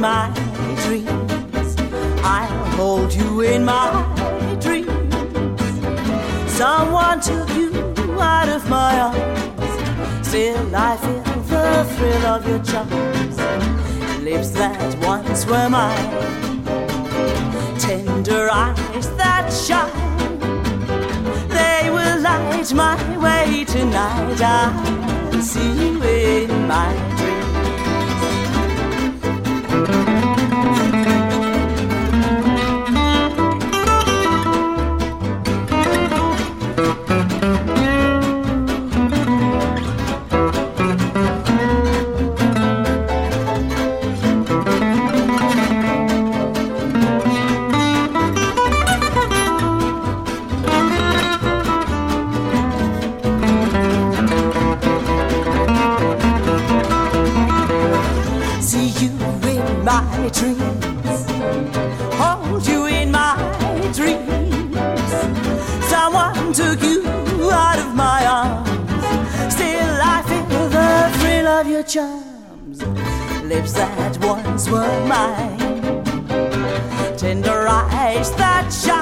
my dreams. I'll hold you in my dreams. Someone took you out of my arms. Still I feel the thrill of your charms. Lips that once were mine, tender eyes that shine. They will light my way tonight. I'll see you in my dreams. My dreams, hold you in my dreams. Someone took you out of my arms. Still I feel the thrill of your charms. Lips that once were mine, tender eyes that shine.